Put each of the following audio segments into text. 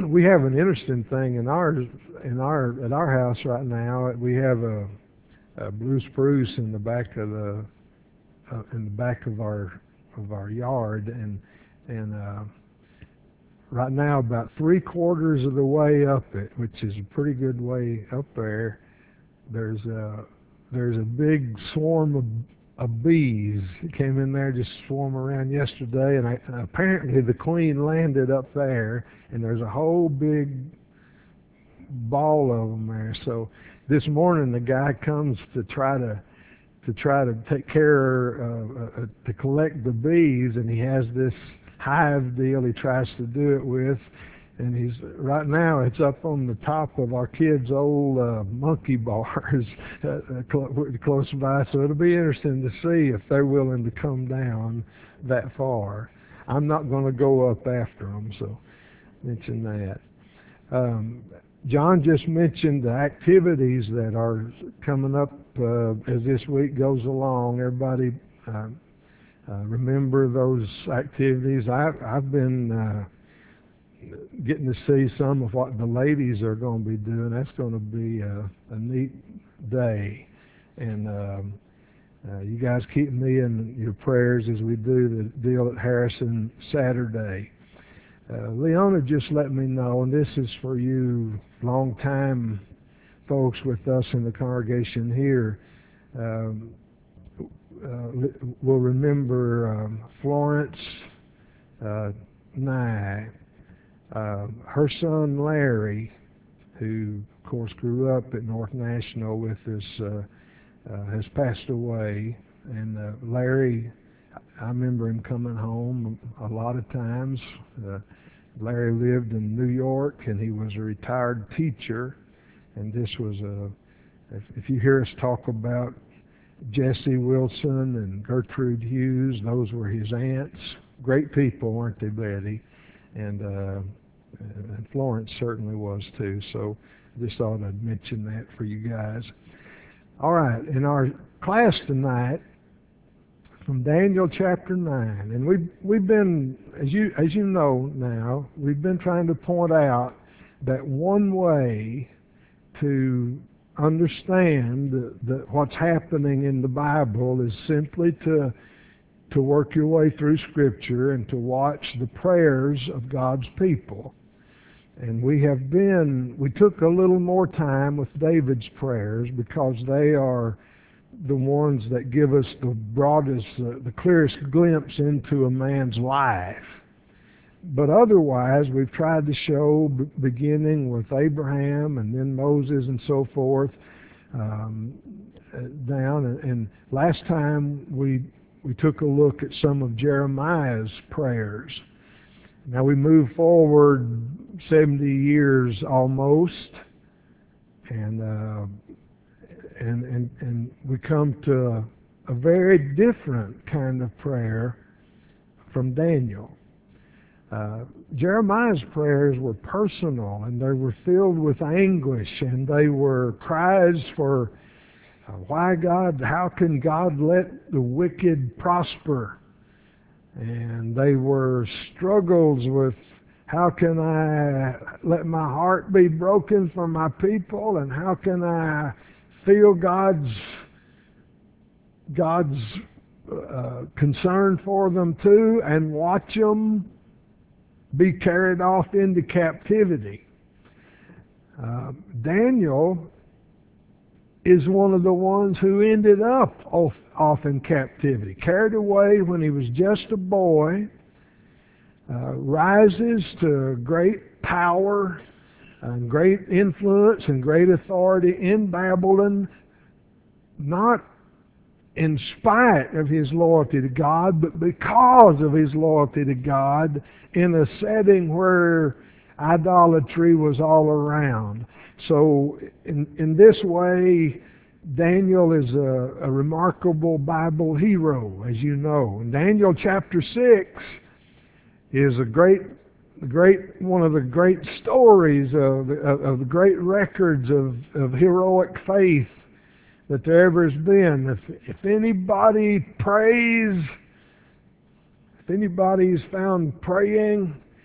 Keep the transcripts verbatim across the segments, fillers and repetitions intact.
we have an interesting thing in ours, in our at our house right now. We have a, a blue spruce in the back of the uh, in the back of our of our yard, and and uh, right now about three quarters of the way up it, which is a pretty good way up there. There's a there's a big swarm of of bees that came in there, just swarm around yesterday, and, I, and apparently the queen landed up there, and there's a whole big ball of them there. So this morning the guy comes to try to to try to take care uh, uh, to collect the bees, and he has this hive deal he tries to do it with, and he's right now it's up on the top of our kids' old uh, monkey bars uh, cl- close by. So it'll be interesting to see if they're willing to come down that far. I'm not going to go up after them, so mention that. Um, John just mentioned the activities that are coming up uh, as this week goes along. Everybody uh, uh, remember those activities. I, I've been uh, getting to see some of what the ladies are going to be doing. That's going to be a, a neat day. And um, uh, you guys keep me in your prayers as we do the deal at Harrison Saturday. Uh, Leona just let me know, and this is for you long-time folks with us in the congregation here. Um, uh, we'll remember um, Florence uh, Nye. Uh, her son Larry, who of course grew up at North National with us, uh, uh, has passed away. And uh, Larry, I remember him coming home a lot of times. Uh, Larry lived in New York, and he was a retired teacher. And this was a, if, if you hear us talk about Jesse Wilson and Gertrude Hughes, those were his aunts. Great people, weren't they, Betty? And, uh, and Florence certainly was too. So I just thought I'd mention that for you guys. All right, in our class tonight, from Daniel chapter nine, and we've we've been, as you as you know now, we've been trying to point out that one way to understand the, the, what's happening in the Bible is simply to to work your way through Scripture and to watch the prayers of God's people. And we have been, we took a little more time with David's prayers because they are the ones that give us the broadest, uh, the clearest glimpse into a man's life. But otherwise, we've tried to show, b- beginning with Abraham and then Moses and so forth, um, uh, down. And, and last time we we took a look at some of Jeremiah's prayers. Now we move forward seventy years almost, and uh, and and and we come to a, a very different kind of prayer from Daniel. Uh, Jeremiah's prayers were personal, and they were filled with anguish, and they were cries for uh, why God, how can God let the wicked prosper? And they were struggles with how can I let my heart be broken for my people, and how can I feel God's God's uh, concern for them too, and watch them be carried off into captivity. Uh, Daniel is one of the ones who ended up off, off in captivity, carried away when he was just a boy, uh, rises to great power and great influence and great authority in Babylon, not in spite of his loyalty to God, but because of his loyalty to God in a setting where idolatry was all around. So in, in this way, Daniel is a, a remarkable Bible hero, as you know. And Daniel chapter six is a great, great one of the great stories of, of, of the great records of, of heroic faith that there ever has been. If, if anybody prays, if anybody's found praying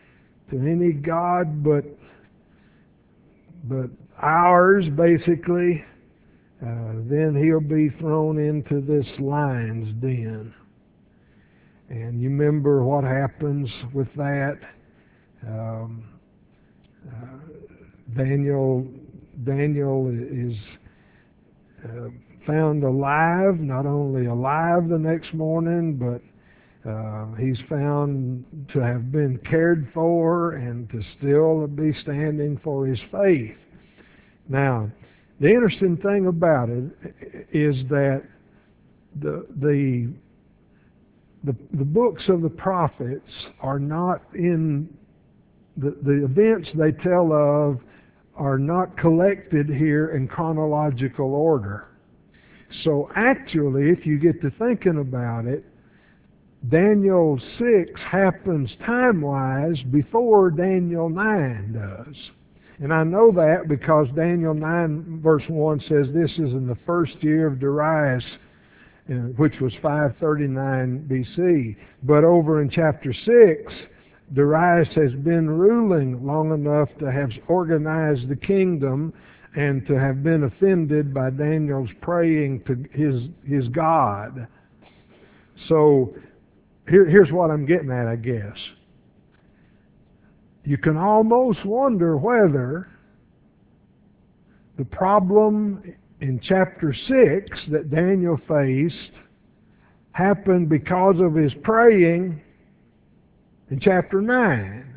to any god but but ours, basically, uh, then he'll be thrown into this lion's den. And you remember what happens with that. Um, uh, Daniel, Daniel is uh, found alive, not only alive the next morning, but uh, he's found to have been cared for and to still be standing for his faith. Now, the interesting thing about it is that the the the, the books of the prophets are not in the the events they tell of are not collected here in chronological order. So actually, if you get to thinking about it, Daniel six happens time-wise before Daniel nine does. And I know that because Daniel nine verse one says this is in the first year of Darius, which was five thirty-nine B C. But over in chapter six, Darius has been ruling long enough to have organized the kingdom and to have been offended by Daniel's praying to his his God. So here, here's what I'm getting at, I guess. You can almost wonder whether the problem in chapter six that Daniel faced happened because of his praying in chapter nine.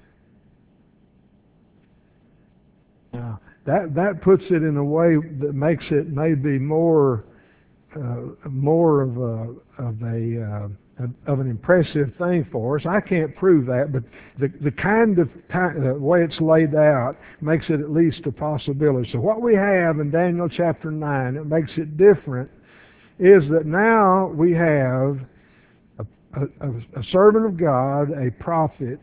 Now, that that puts it in a way that makes it maybe more uh, more of a of a uh, of an impressive thing for us. I can't prove that, but the the kind of time, uh, way it's laid out makes it at least a possibility. So what we have in Daniel chapter nine, it makes it different, is that now we have a, a, a servant of God, a prophet,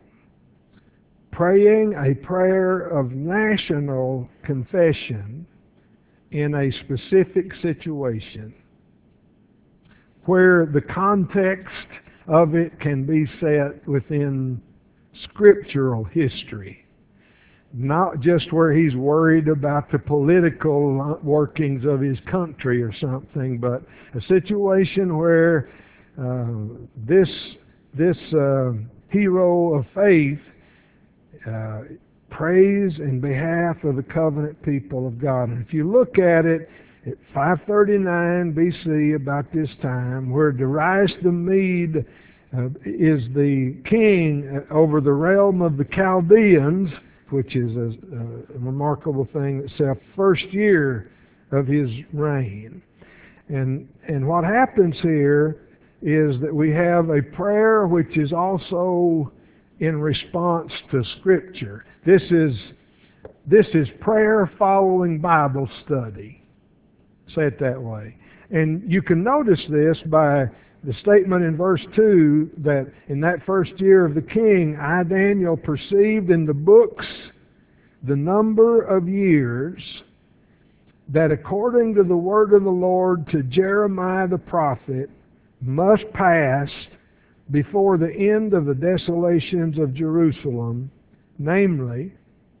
praying a prayer of national confession in a specific situation, where the context of it can be set within scriptural history. Not just where he's worried about the political workings of his country or something, but a situation where uh, this, this uh, hero of faith uh, prays in behalf of the covenant people of God. And if you look at it, at five thirty-nine B C, about this time, where Darius the Mede uh, is the king over the realm of the Chaldeans, which is a, a remarkable thing itself, first year of his reign. And, and what happens here is that we have a prayer which is also in response to Scripture. This is, this is prayer following Bible study. Say it that way. And you can notice this by the statement in verse two that in that first year of the king, I, Daniel, perceived in the books the number of years that according to the word of the Lord to Jeremiah the prophet must pass before the end of the desolations of Jerusalem, namely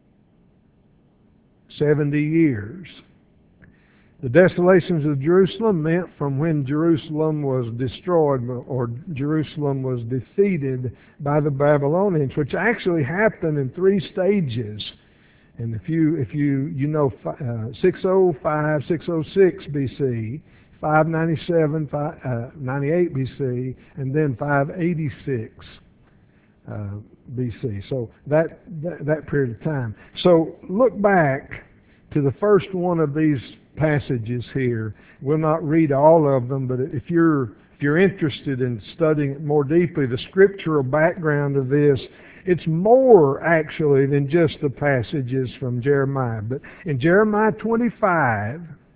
seventy years. The desolations of Jerusalem meant from when Jerusalem was destroyed or Jerusalem was defeated by the Babylonians, which actually happened in three stages. And if you if you you know uh, six oh five, six oh six B C, five ninety-seven, five ninety-eight B C, and then five eighty-six uh, B C. So that, that that period of time. So look back to the first one of these passages here. We'll not read all of them, but if you're if you're interested in studying it more deeply, the scriptural background of this, it's more actually than just the passages from Jeremiah. But in Jeremiah twenty-five,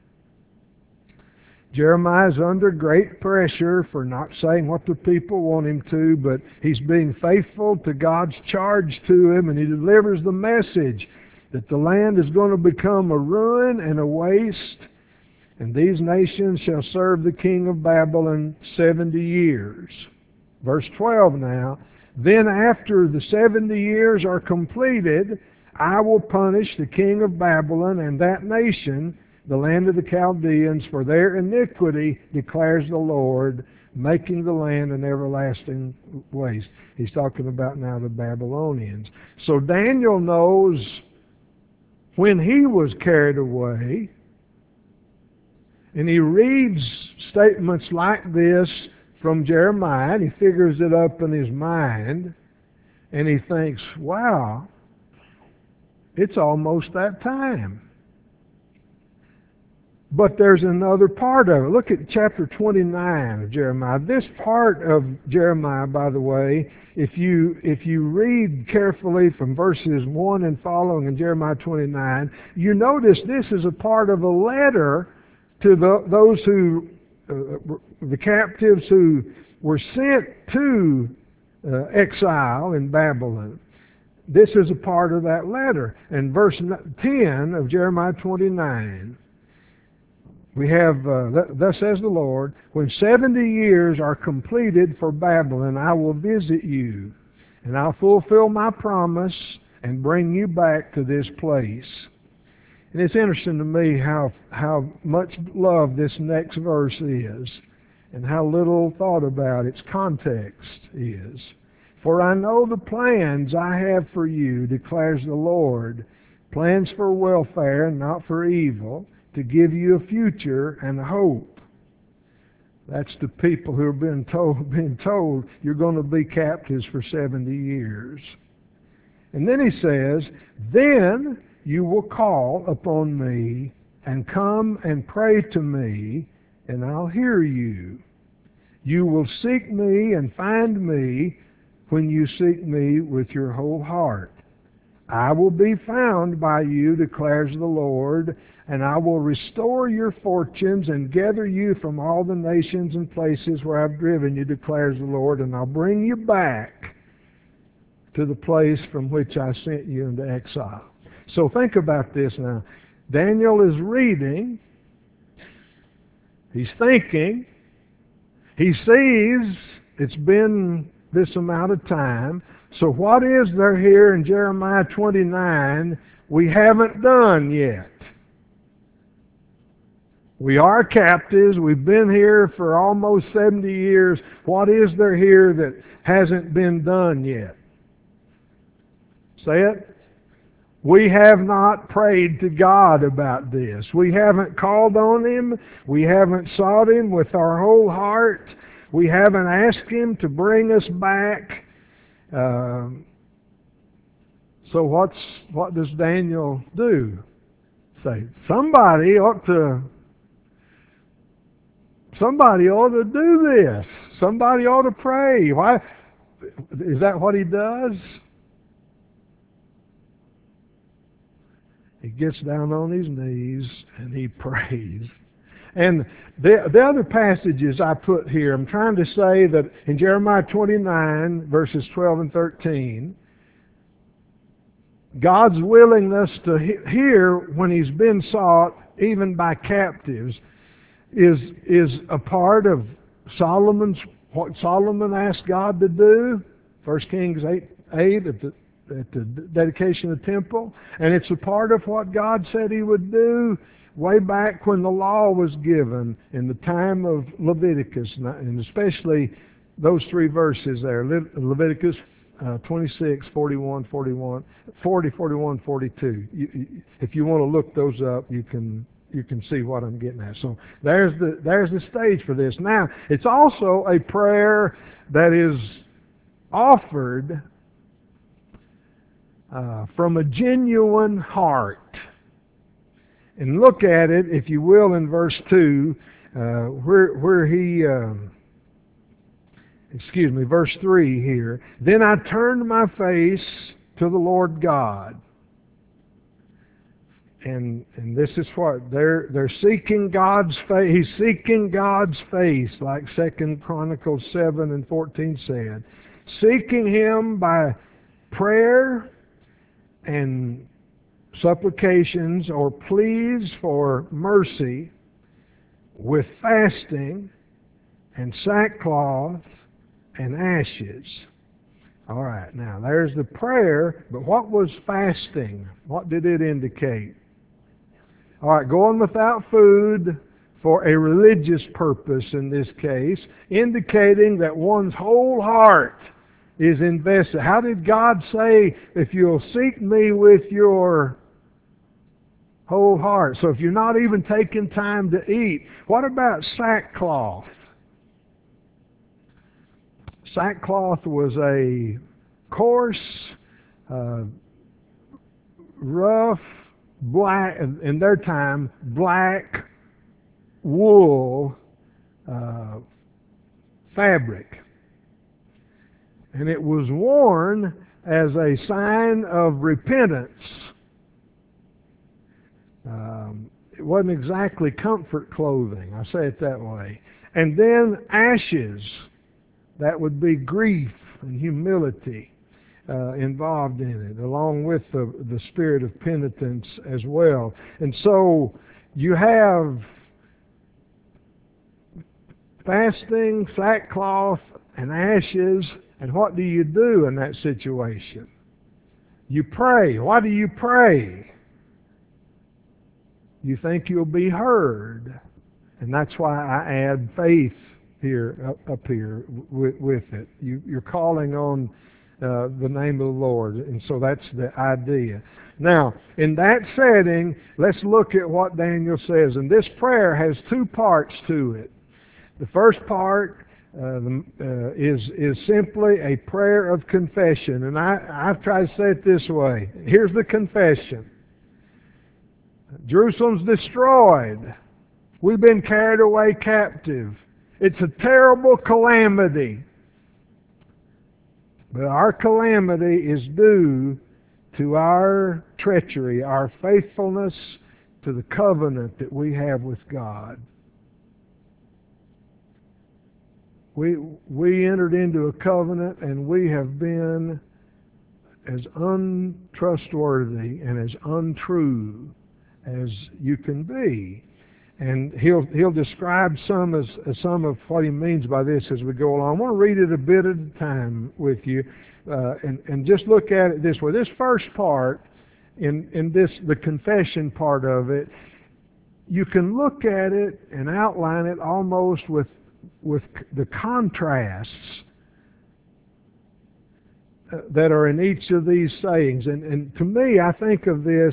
Jeremiah's under great pressure for not saying what the people want him to, but he's being faithful to God's charge to him, and he delivers the message that the land is going to become a ruin and a waste, and these nations shall serve the king of Babylon seventy years. Verse twelve now, Then after the seventy years are completed, I will punish the king of Babylon and that nation, the land of the Chaldeans, for their iniquity, declares the Lord, making the land an everlasting waste. He's talking about now the Babylonians. So Daniel knows when he was carried away, and he reads statements like this from Jeremiah, and he figures it up in his mind, and he thinks, wow, it's almost that time. But there's another part of it. Look at chapter twenty-nine of Jeremiah. This part of Jeremiah, by the way, if you if you read carefully from verses one and following in Jeremiah twenty-nine, you notice this is a part of a letter to the, those who, uh, the captives who were sent to uh, exile in Babylon. This is a part of that letter. In verse ten of Jeremiah twenty-nine, we have, uh, thus says the Lord, when seventy years are completed for Babylon, I will visit you, and I'll fulfill my promise and bring you back to this place. And it's interesting to me how how much love this next verse is, and how little thought about its context is. For I know the plans I have for you, declares the Lord, plans for welfare and not for evil, to give you a future and a hope. That's the people who have been told, been told you're going to be captives for seventy years. And then he says, then you will call upon me and come and pray to me, and I'll hear you. You will seek me and find me when you seek me with your whole heart. I will be found by you, declares the Lord, and I will restore your fortunes and gather you from all the nations and places where I've driven you, declares the Lord, and I'll bring you back to the place from which I sent you into exile. So think about this now. Daniel is reading, he's thinking, he sees it's been this amount of time. So what is there here in Jeremiah twenty-nine we haven't done yet? We are captives. We've been here for almost seventy years. What is there here that hasn't been done yet? Say it. We have not prayed to God about this. We haven't called on Him. We haven't sought Him with our whole heart. We haven't asked Him to bring us back. Uh, so what's what does Daniel do? Say, somebody ought to somebody ought to do this. Somebody ought to pray. Why? Is that what he does? He gets down on his knees and he prays. And the, the other passages I put here, I'm trying to say that in Jeremiah twenty-nine, verses twelve and thirteen, God's willingness to he- hear when He's been sought, even by captives, is, is a part of Solomon's, what Solomon asked God to do, First Kings eight, eight at the at the dedication of the temple, and it's a part of what God said He would do way back when the law was given in the time of Leviticus, and especially those three verses there, Le- Leviticus uh, twenty-six, forty-one, forty-one, forty, forty-one, forty-two. You, you, if you want to look those up, you can you can see what I'm getting at. So there's the there's the stage for this. Now, it's also a prayer that is offered uh, from a genuine heart. And look at it, if you will, in verse two, uh, where where he, um, excuse me, verse three here. Then I turned my face to the Lord God. And and this is what they're they're seeking God's face. He's seeking God's face, like Second Chronicles seven and fourteen said, seeking Him by prayer and supplications or pleas for mercy, with fasting and sackcloth and ashes. All right, now there's the prayer, but what was fasting? What did it indicate? All right, going without food for a religious purpose in this case, indicating that one's whole heart is invested. How did God say, if you'll seek me with your whole heart? So if you're not even taking time to eat, what about sackcloth? Sackcloth was a coarse, uh, rough, black, in their time, black wool uh, fabric. And it was worn as a sign of repentance. Um, it wasn't exactly comfort clothing, I say it that way. And then ashes, that would be grief and humility uh, involved in it, along with the, the spirit of penitence as well. And so you have fasting, sackcloth, and ashes, and what do you do in that situation? You pray. Why do you pray? You think you'll be heard. And that's why I add faith here, up, up here with, with it. You, you're calling on uh, the name of the Lord, and so that's the idea. Now, in that setting, let's look at what Daniel says. And this prayer has two parts to it. The first part uh, uh, is is simply a prayer of confession, and I, I've tried to say it this way. Here's the confession. Jerusalem's destroyed. We've been carried away captive. It's a terrible calamity. But our calamity is due to our treachery, our faithfulness to the covenant that we have with God. We, we entered into a covenant, and we have been as untrustworthy and as untrue as you can be. And he'll he'll describe some as, as some of what he means by this as we go along. I want to read it a bit at a time with you, uh, and and just look at it this way. This first part, in in this the confession part of it, you can look at it and outline it almost with with the contrasts that are in each of these sayings. And and to me, I think of this.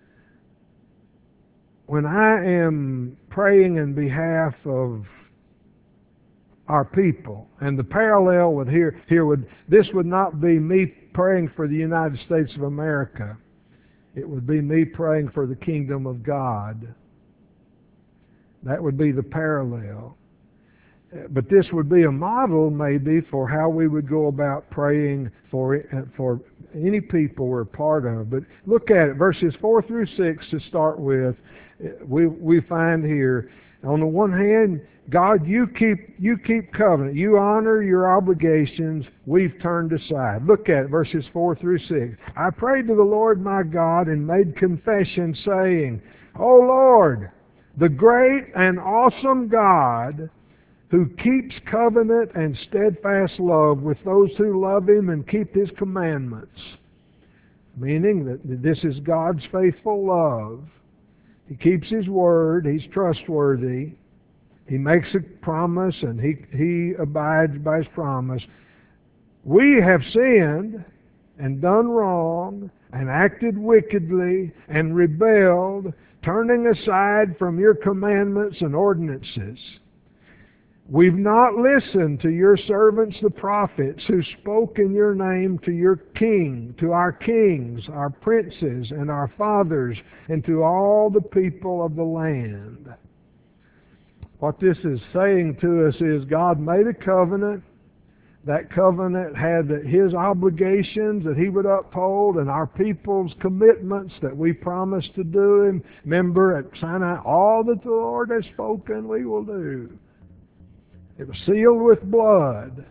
When I am praying in behalf of our people, and the parallel with here, here would, this would not be me praying for the United States of America. It would be me praying for the kingdom of God. That would be the parallel. But this would be a model maybe for how we would go about praying for for any people we're part of. But look at it, verses four through six to start with. We we find here, on the one hand, God, you keep you keep covenant. You honor your obligations. We've turned aside. Look at it, verses four through six. I prayed to the Lord my God and made confession, saying, O Lord, the great and awesome God, who keeps covenant and steadfast love with those who love Him and keep His commandments. Meaning that this is God's faithful love. He keeps His word. He's trustworthy. He makes a promise and He, he abides by His promise. We have sinned and done wrong and acted wickedly and rebelled, turning aside from your commandments and ordinances. We've not listened to your servants the prophets who spoke in your name to your king, to our kings, our princes, and our fathers, and to all the people of the land. What this is saying to us is God made a covenant. That covenant had His obligations that He would uphold and our people's commitments that we promised to do Him. Remember at Sinai, all that the Lord has spoken we will do. It was sealed with blood.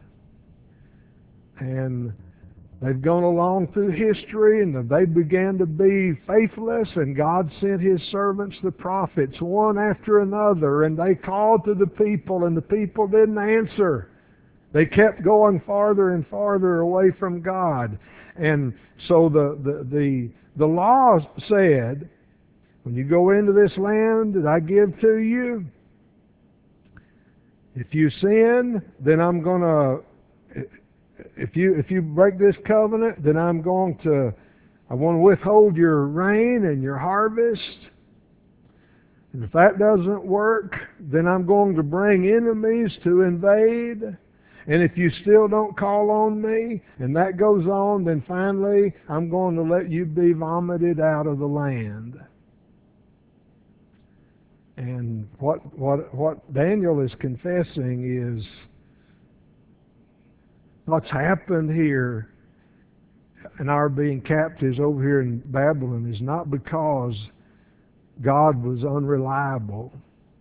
And they've gone along through history, and they began to be faithless, and God sent His servants, the prophets, one after another, and they called to the people, and the people didn't answer. They kept going farther and farther away from God. And so the, the, the, the law said, when you go into this land that I give to you, if you sin, then I'm going to, if you, if you break this covenant, then I'm going to, I want to withhold your rain and your harvest. And if that doesn't work, then I'm going to bring enemies to invade. And if you still don't call on me, and that goes on, then finally I'm going to let you be vomited out of the land. And what what what Daniel is confessing is what's happened here and our being captives over here in Babylon is not because God was unreliable.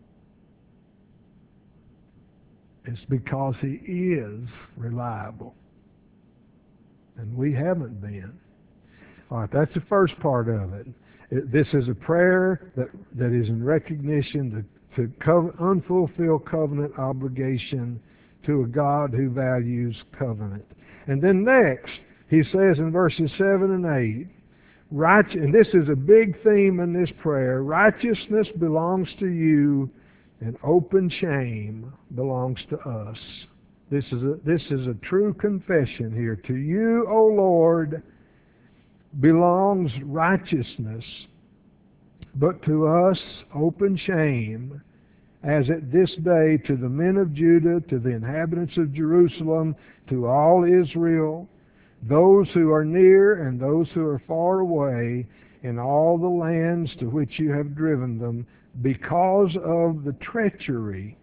It's because He is reliable. And we haven't been. All right, that's the first part of it. it this is a prayer that, that is in recognition to, to co- unfulfilled covenant obligation to a God who values covenant. And then next, he says in verses seven and eight, right, and this is a big theme in this prayer, righteousness belongs to you and open shame belongs to us. This is a, this is a true confession here. To you, O Lord, belongs righteousness, but to us open shame, as at this day to the men of Judah, to the inhabitants of Jerusalem, to all Israel, those who are near and those who are far away, in all the lands to which you have driven them, because of the treachery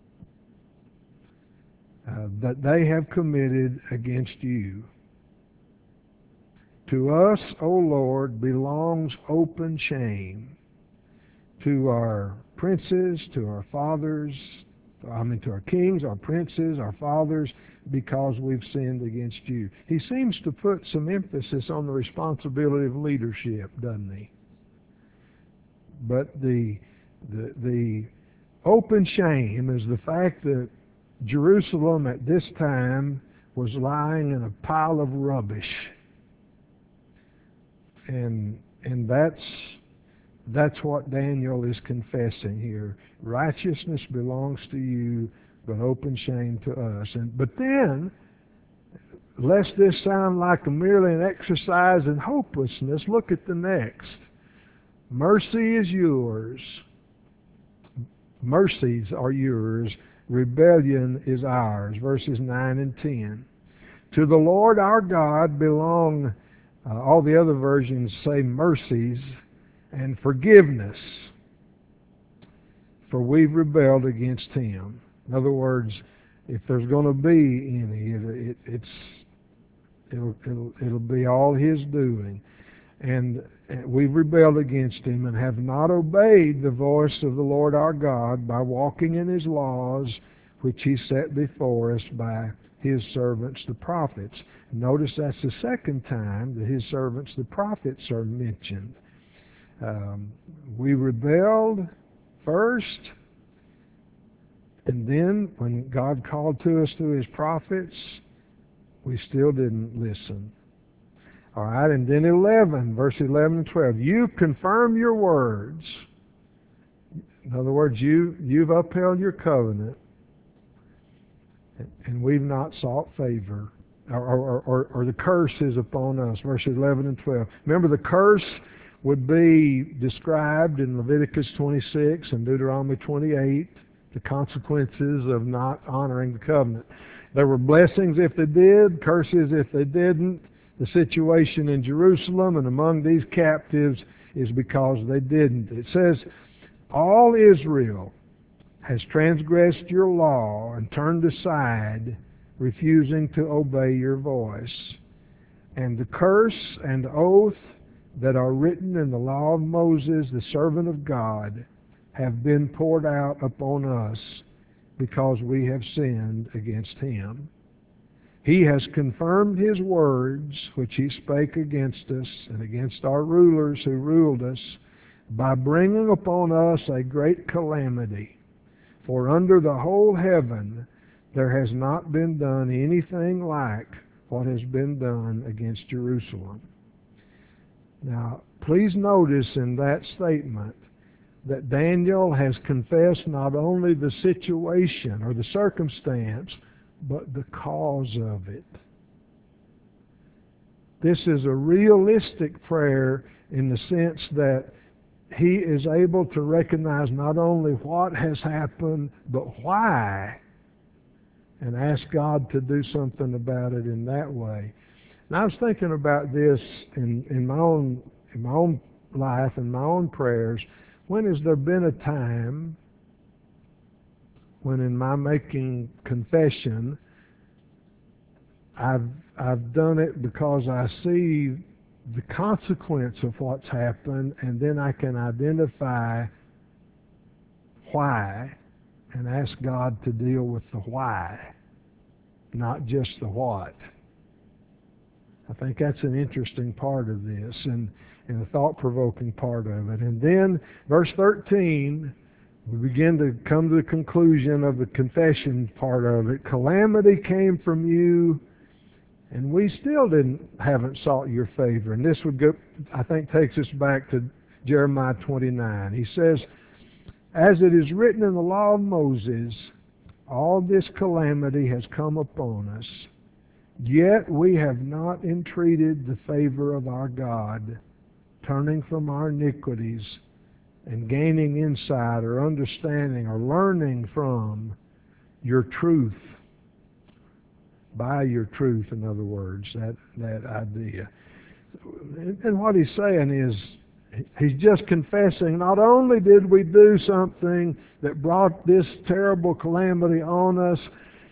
uh, that they have committed against you. To us, O Lord, belongs open shame. To our princes, to our fathers, I mean to our kings, our princes, our fathers, because we've sinned against you. He seems to put some emphasis on the responsibility of leadership, doesn't he? But the the the open shame is the fact that Jerusalem at this time was lying in a pile of rubbish. And and that's that's what Daniel is confessing here. Righteousness belongs to you, but open shame to us. And but then, lest this sound like a merely an exercise in hopelessness, look at the next. Mercy is yours. Mercies are yours. Rebellion is ours. Verses nine and ten. To the Lord our God belong, uh, all the other versions say mercies and forgiveness, for we've rebelled against Him. In other words, if there's going to be any, it, it, it's it'll, it'll it'll be all His doing, and we've rebelled against Him and have not obeyed the voice of the Lord our God by walking in His laws, which He set before us by His servants the prophets. Notice that's the second time that His servants the prophets are mentioned. Um, we rebelled first, and then when God called to us through His prophets, we still didn't listen. All right, and then eleven, verse eleven and twelve. You confirm your words. In other words, you, you've upheld your covenant, and we've not sought favor. Or, or, or, or the curse is upon us, verses eleven and twelve. Remember, the curse would be described in Leviticus twenty-six and Deuteronomy twenty-eight, the consequences of not honoring the covenant. There were blessings if they did, curses if they didn't. The situation in Jerusalem and among these captives is because they didn't. It says, all Israel has transgressed your law and turned aside, refusing to obey your voice. And the curse and oath that are written in the law of Moses, the servant of God, have been poured out upon us because we have sinned against Him. He has confirmed His words, which He spake against us and against our rulers who ruled us, by bringing upon us a great calamity. For under the whole heaven there has not been done anything like what has been done against Jerusalem. Now, please notice in that statement that Daniel has confessed not only the situation or the circumstance, but the cause of it. This is a realistic prayer in the sense that he is able to recognize not only what has happened, but why, and ask God to do something about it in that way. And I was thinking about this in, in my own in my own life and my own prayers. When has there been a time when in my making confession I've I've done it because I see the consequence of what's happened, and then I can identify why and ask God to deal with the why, not just the what. I think that's an interesting part of this, and, and a thought-provoking part of it. And then, verse thirteen, we begin to come to the conclusion of the confession part of it. Calamity came from you, and we still didn't haven't sought your favor. And this would go, I think, takes us back to Jeremiah twenty-nine. He says, as it is written in the law of Moses, all this calamity has come upon us, yet we have not entreated the favor of our God, turning from our iniquities and gaining insight or understanding or learning from your truth. By your truth, in other words, that, that idea. And, and what he's saying is, he's just confessing, not only did we do something that brought this terrible calamity on us,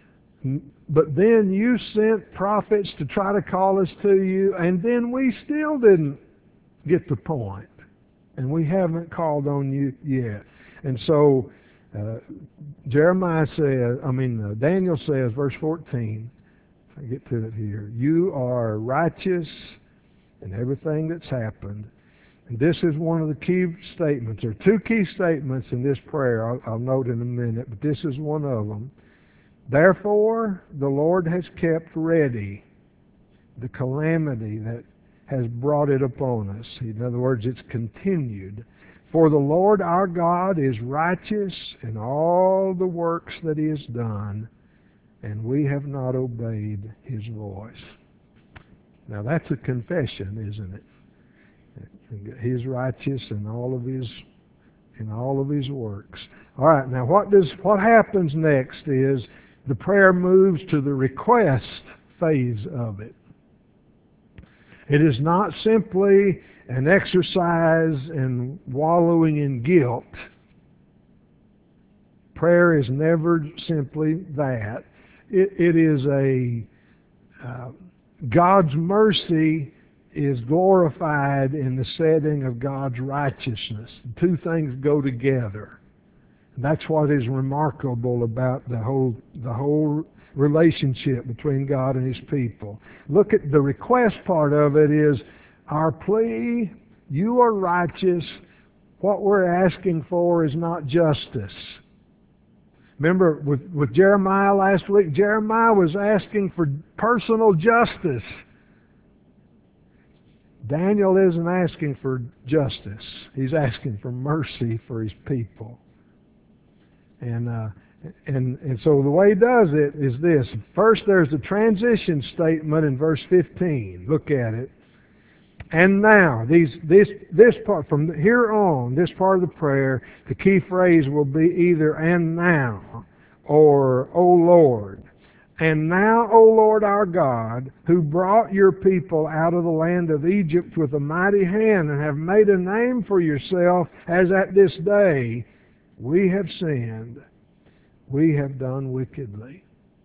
but then you sent prophets to try to call us to you, and then we still didn't get the point. And we haven't called on you yet. And so, uh, Jeremiah says, I mean, uh, Daniel says, verse fourteen, if I get to it here, you are righteous in everything that's happened. And this is one of the key statements. There are two key statements in this prayer I'll, I'll note in a minute, but this is one of them. Therefore, the Lord has kept ready the calamity that has brought it upon us. In other words, it's continued. For the Lord our God is righteous in all the works that He has done, and we have not obeyed His voice. Now that's a confession, isn't it? He's righteous in all of his in all of his works. All right, now what does what happens next is the prayer moves to the request phase of it. It is not simply an exercise in wallowing in guilt. Prayer is never simply that. It, it is a uh, God's mercy is glorified in the setting of God's righteousness. The two things go together. That's what is remarkable about the whole the whole relationship between God and His people. Look at the request part of it is our plea, you are righteous. What we're asking for is not justice. Remember with, with Jeremiah last week, Jeremiah was asking for personal justice. Daniel isn't asking for justice. He's asking for mercy for his people. And uh, and and so the way he does it is this. First, there's the transition statement in verse fifteen. Look at it. And now, these this this part from here on, this part of the prayer, the key phrase will be either "and now" or "O Lord." And now, O Lord our God, who brought your people out of the land of Egypt with a mighty hand and have made a name for yourself, as at this day, we have sinned, we have done wickedly.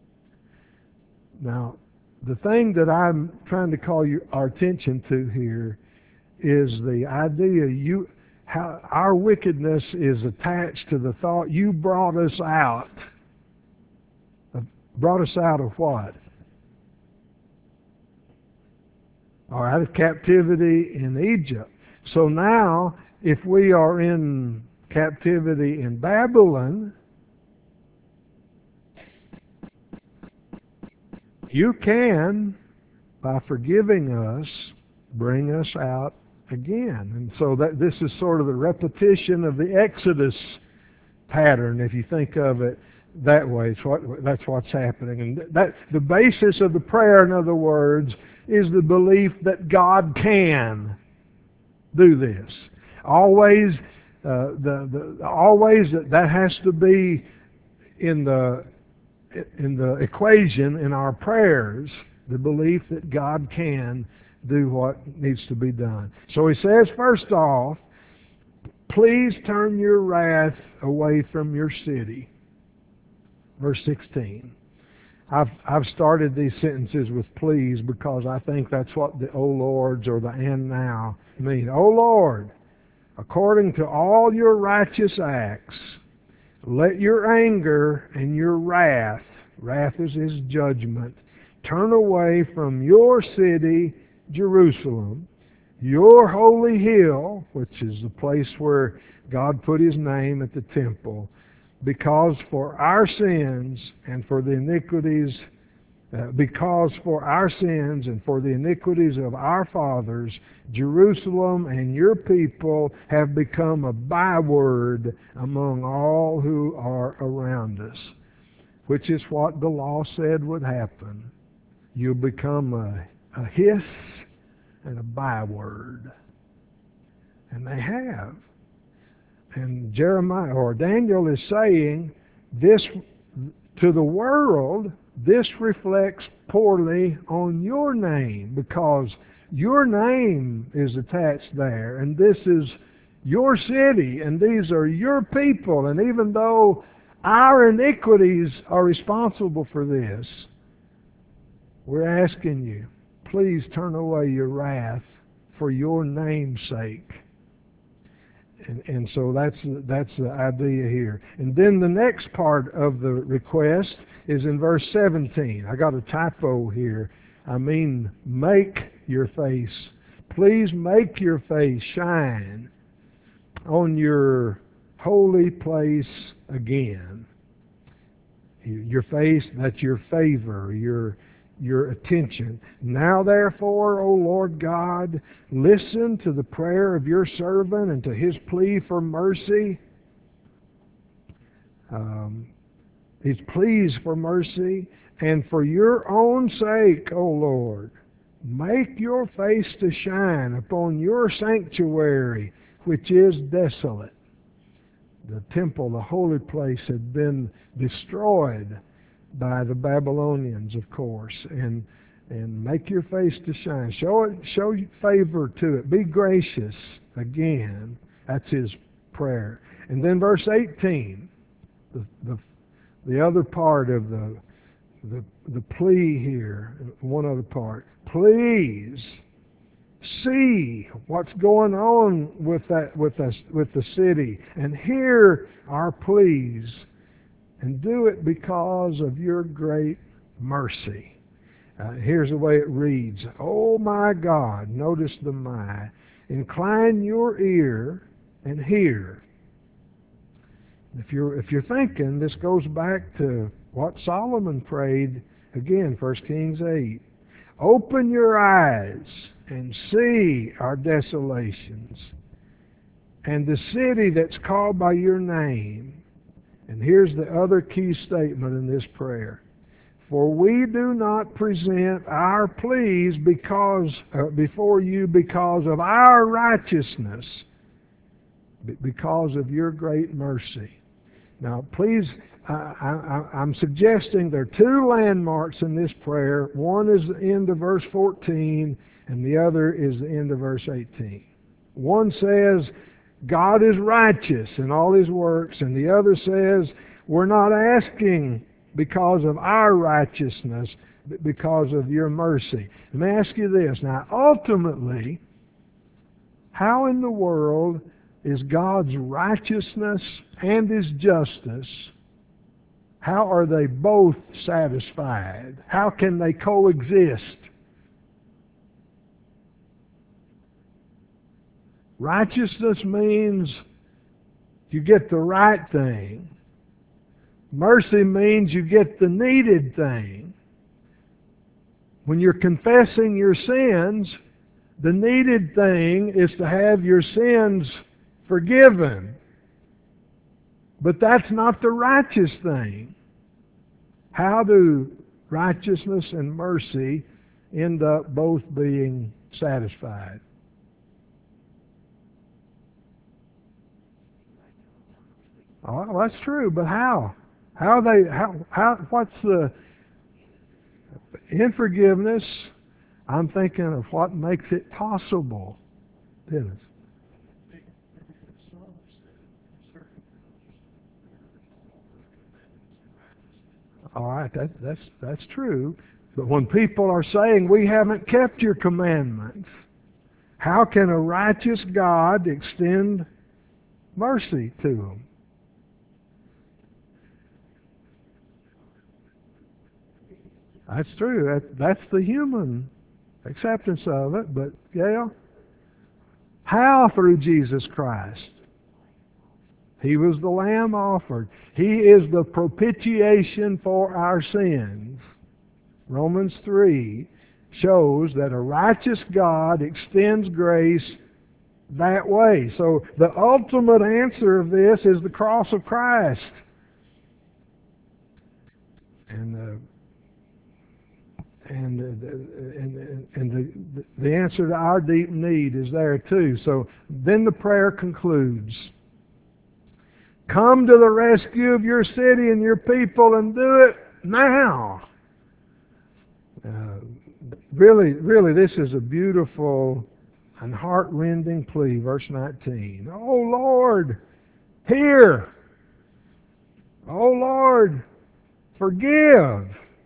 Now, the thing that I'm trying to call your, our attention to here is the idea you how our wickedness is attached to the thought you brought us out. Brought us out of what? Or out of captivity in Egypt. So now, if we are in captivity in Babylon, You can, by forgiving us, bring us out again. And so that this is sort of the repetition of the Exodus pattern, if you think of it that way. It's what, that's what's happening. And that the basis of the prayer, in other words, is the belief that God can do this. Always, uh, the, the always that, that has to be in the in the equation in our prayers, the belief that God can do what needs to be done. So he says, first off, please turn your wrath away from your city. Verse sixteen. I've, I've started these sentences with please because I think that's what the O Lords or the and now mean. O Lord, according to all your righteous acts, let your anger and your wrath, wrath is his judgment, turn away from your city, Jerusalem, your holy hill, which is the place where God put his name at the temple, because for our sins and for the iniquities, uh, because for our sins and for the iniquities of our fathers, Jerusalem and your people have become a byword among all who are around us, which is what the law said would happen. You'll become a, a hiss and a byword. And they have. And Jeremiah or Daniel is saying this to the world, this reflects poorly on your name, because your name is attached there, and this is your city, and these are your people, and even though our iniquities are responsible for this, we're asking you, please turn away your wrath for your name's sake. And, and so that's that's the idea here. And then the next part of the request is in verse seventeen. I got a typo here. I mean, make your face. Please make your face shine on your holy place again. Your face, that's your favor, your your attention. Now therefore, O Lord God, listen to the prayer of your servant and to his plea for mercy. Um, his pleas for mercy, and for your own sake, O Lord, make your face to shine upon your sanctuary, which is desolate. The temple, the holy place, had been destroyed by the Babylonians, of course, and and make your face to shine. Show it, show favor to it. Be gracious again. That's his prayer. And then verse eighteen, the the, the other part of the, the the plea here. One other part. Please see what's going on with that with us with the city, and hear our pleas. And do it because of your great mercy. Uh, here's the way it reads. Oh my God, notice the my. Incline your ear and hear. If you're if you're thinking, this goes back to what Solomon prayed again, First Kings eight. Open your eyes and see our desolations, and the city that's called by your name. And here's the other key statement in this prayer. For we do not present our pleas because uh, before you because of our righteousness, but because of your great mercy. Now, please, I, I, I'm suggesting there are two landmarks in this prayer. One is the end of verse fourteen, and the other is the end of verse eighteen. One says, God is righteous in all his works, and the other says, we're not asking because of our righteousness, but because of your mercy. Let me ask you this. Now, ultimately, how in the world is God's righteousness and his justice, how are they both satisfied? How can they coexist? Righteousness means you get the right thing. Mercy means you get the needed thing. When you're confessing your sins, the needed thing is to have your sins forgiven. But that's not the righteous thing. How do righteousness and mercy end up both being satisfied? Oh, well, that's true, but how? How they? How? How? What's the? In forgiveness, I'm thinking of what makes it possible. Dennis. All right, that, that's that's true. But when people are saying we haven't kept your commandments, how can a righteous God extend mercy to them? That's true. That, that's the human acceptance of it. But, yeah, how through Jesus Christ? He was the Lamb offered. He is the propitiation for our sins. Romans three shows that a righteous God extends grace that way. So the ultimate answer of this is the cross of Christ. And uh, And, and, and the, the answer to our deep need is there too. So then the prayer concludes. Come to the rescue of your city and your people and do it now. Uh, really, really, this is a beautiful and heart-rending plea. Verse nineteen. Oh Lord, hear. Oh Lord, forgive.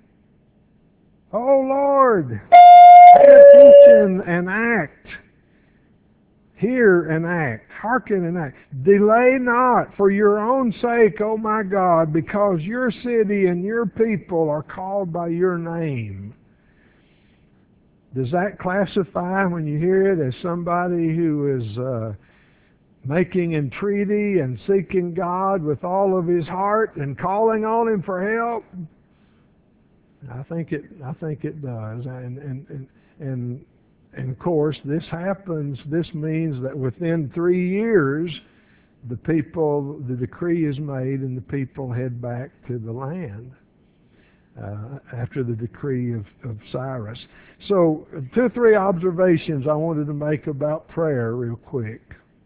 Oh Lord, pay attention and act. Hear and act. Hearken and act. Delay not for your own sake, O my God, because your city and your people are called by your name. Does that classify, when you hear it, as somebody who is uh, making entreaty and seeking God with all of his heart and calling on Him for help? I think it. I think it does, and and and and, and of course, this happens. This means that within three years, the people, the decree is made, and the people head back to the land uh, after the decree of, of Cyrus. So, two or three observations I wanted to make about prayer, real quick.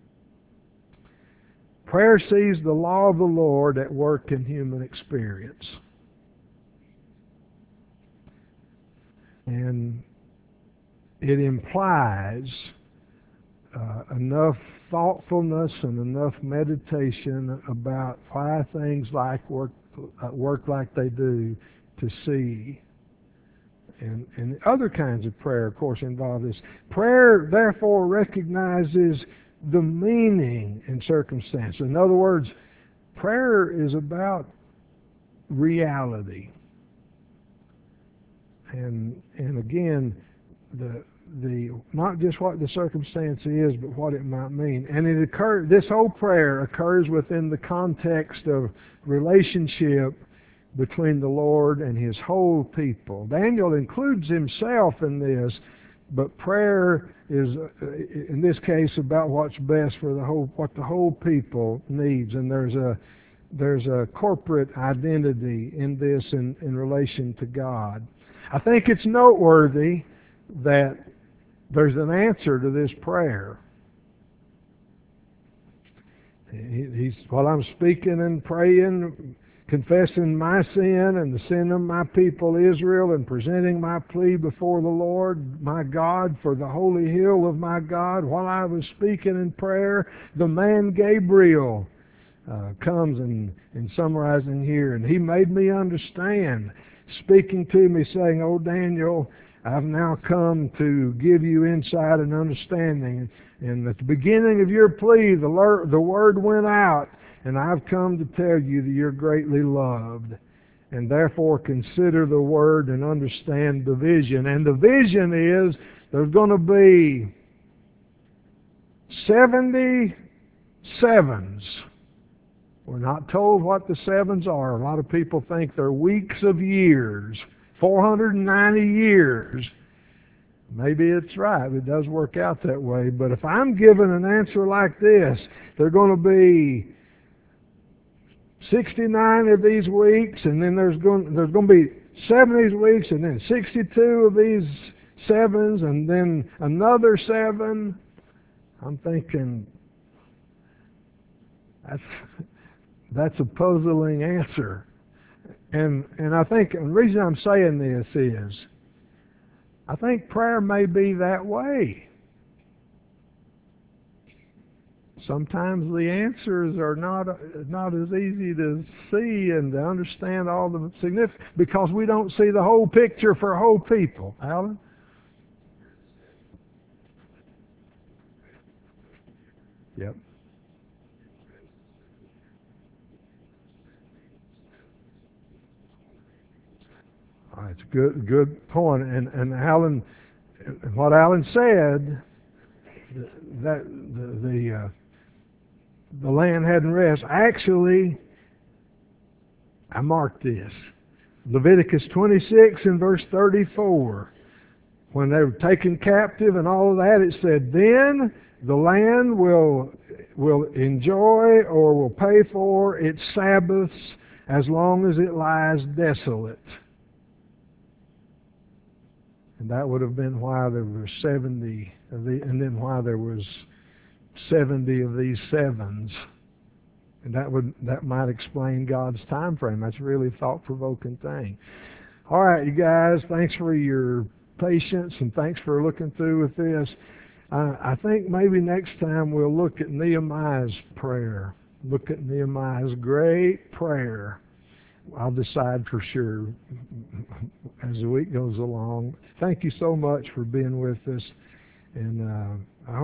Prayer sees the law of the Lord at work in human experience. And it implies uh, enough thoughtfulness and enough meditation about why things like work uh, work like they do to see. And, and other kinds of prayer, of course, involve this. Prayer, therefore, recognizes the meaning in circumstance. In other words, prayer is about reality. And and again, the the not just what the circumstance is, but what it might mean. And it occurs. This whole prayer occurs within the context of relationship between the Lord and His whole people. Daniel includes himself in this, but prayer is, in this case, about what's best for the whole, what the whole people needs. And there's a there's a corporate identity in this in, in relation to God. I think it's noteworthy that there's an answer to this prayer. He, he's while I'm speaking and praying, confessing my sin and the sin of my people Israel, and presenting my plea before the Lord my God for the holy hill of my God, while I was speaking in prayer, the man Gabriel uh, comes and, and summarizing here, and he made me understand, speaking to me, saying, "Oh Daniel, I've now come to give you insight and understanding. And at the beginning of your plea, the, ler- the word went out, and I've come to tell you that you're greatly loved. And therefore consider the word and understand the vision." And the vision is there's going to be seventy sevens. We're not told what the sevens are. A lot of people think they're weeks of years. four hundred ninety years. Maybe it's right. It does work out that way. But if I'm given an answer like this, they're going to be sixty-nine of these weeks, and then there's going there's going to be seventy weeks, and then sixty-two of these sevens, and then another seven. I'm thinking that's that's a puzzling answer, and and I think the reason I'm saying this is, I think prayer may be that way. Sometimes the answers are not not as easy to see and to understand all the significance because we don't see the whole picture for whole people. Alan? Yep. All right, it's a good good point. And and Alan, what Alan said, that the the, uh, the land hadn't rest. Actually, I marked this. Leviticus twenty-six and verse thirty-four. When they were taken captive and all of that, it said, then the land will will enjoy or will pay for its Sabbaths as long as it lies desolate. And that would have been why there were seventy of the, and then why there was seventy of these sevens. And that would that might explain God's time frame. That's a really thought-provoking thing. All right, you guys, thanks for your patience and thanks for looking through with this. Uh, I think maybe next time we'll look at Nehemiah's prayer. Look at Nehemiah's great prayer. I'll decide for sure as the week goes along. Thank you so much for being with us. And uh,